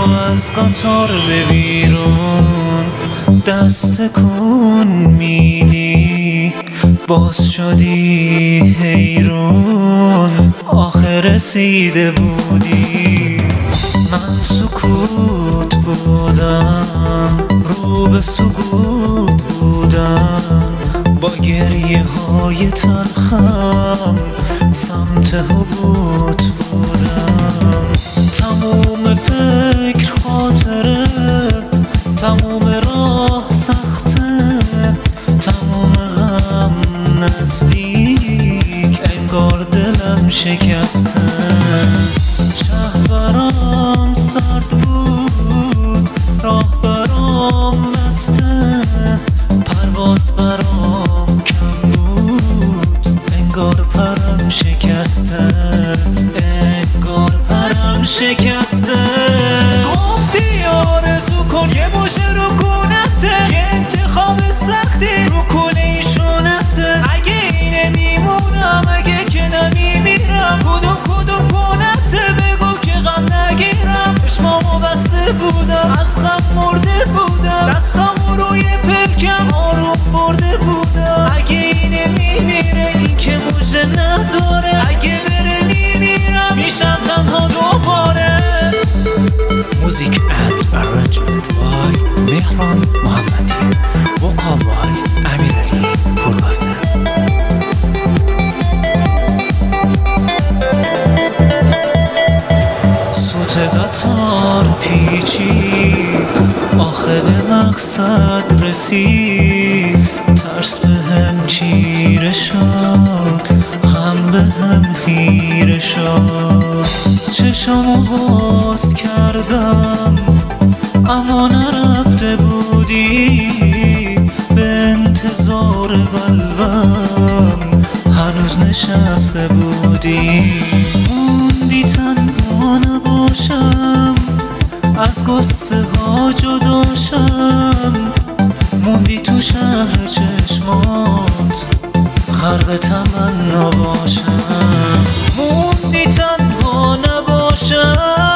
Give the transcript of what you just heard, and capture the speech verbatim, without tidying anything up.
از قطار به بیرون دست کن میدی، باز شدی حیرون آخر رسیده بودی. من سکوت بودم رو به سکوت بودم، با گریه های تلخم سمت حبوط بودم. تموم فکر خاطره، تموم راه سخته، تموم غم نزدیک، انگار دلم شکسته. شهر برام سرد بود، راه برام بسته، پرواز برام کم بود، انگار پرم شکسته، انگار پرم شکسته. گفتی آرزو کن یه مژه رو کنته، یه انتخاب سختی رو کنه ایشونته. اگه اینه میمونم، اگه که نمیمیرم، کدوم کدوم کنته بگو که غم نگیرم. چشمامو بسته بودم، از غم مرده بودم، دستامو روی پلکم آروم برده بودم. اگه اینه میمیره، این که مژه نداره، اگه بره میمیرم، میشم تنها دوباره. Music and arrangement by Mehran Mohammadi, vocal by Amir Ali Purvasar. سوت قطار پیچید، آخه به مقصد رسید. ترس به هم چیره شد، غم به هم خیره شد. چشامو باز کردم اما نرفته بودی، به انتظار قلبم هنوز نشسته بودی. موندی تنها نباشم، از قصه ها جداشم، موندی تو شهر چشمات، غرق تمنا باشم. موندی تنها نباشم،